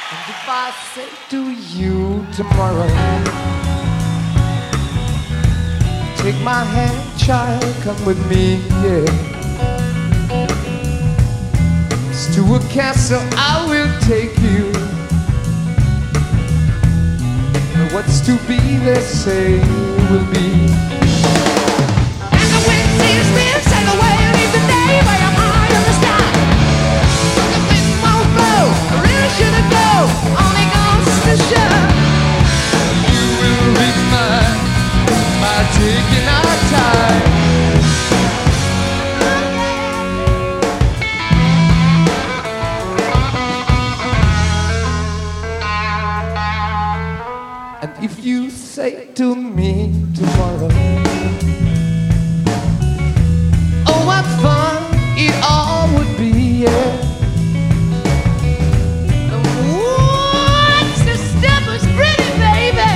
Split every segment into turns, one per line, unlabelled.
And if I say to you tomorrow, take my hand, child, come with me, yeah. It's to a castle I will take you. But what's to be, they say, will be.
And the wind sees me, sail away and leave the day where I'm high in the sky. The wind won't blow, I really shouldn't go, only goes to show.
You will be mine by taking our time. And if you say to me tomorrow, oh, what fun it all would be, yeah.
What's the step is pretty, baby.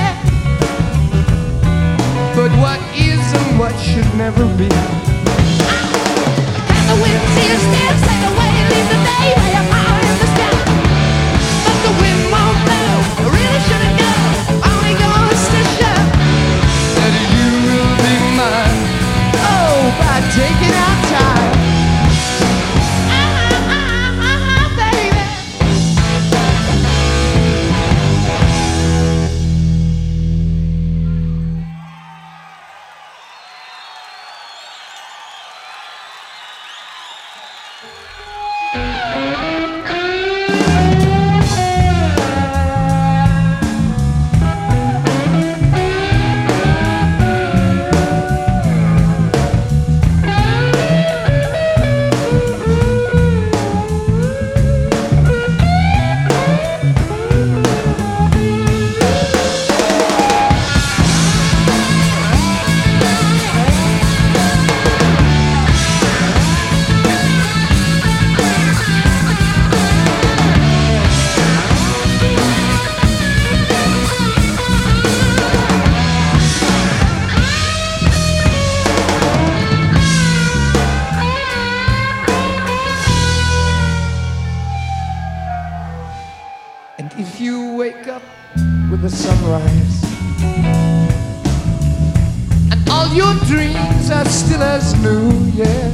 But what is and what should never be.
And the wind sees me, sail away and leave the day where I'm high in the sky. But the wind won't blow, I really shouldn't go, only goes to show.
That you will be mine, oh, by taking our time.
Baby.
And if you wake up with the sunrise, and all your dreams are still as new, yeah.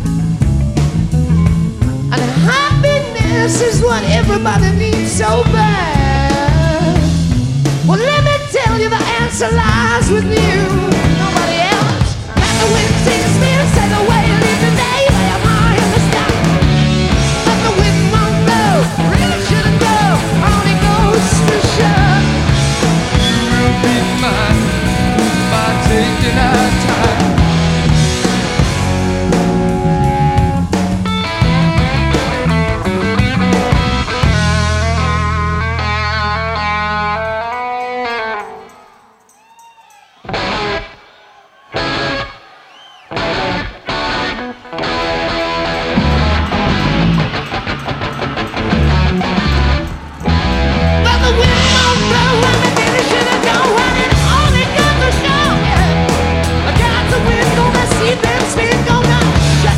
And happiness is what everybody needs so bad. Well, let me tell you, the answer lies with you, nobody else.
And the wind sees me, sail away and leave the day where I'm high in the sky. But the wind won't blow, really shouldn't go, only goes to show.
You will be mine by taking our time.
But the wind won't blow, and the day shouldn't go, and it only goes to show. I got the wind, gonna see them spin, gonna shut.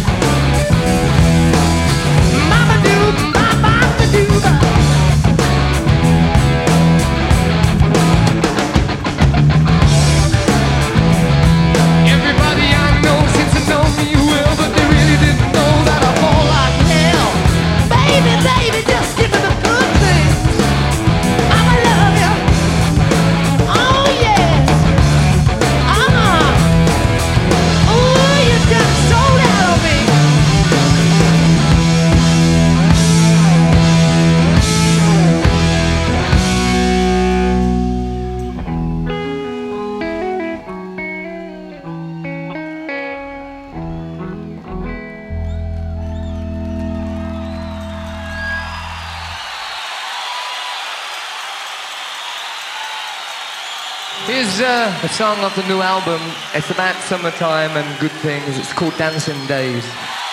Mama do, mama do.
Everybody I know seems to know me well, but they really didn't know that I fall like hell.
Baby, baby, just give me the good things. I'ma love you. Oh yes. Oh, you got sold out on me.
Here's a song off the new album. It's about summertime and good things. It's called Dancing Days.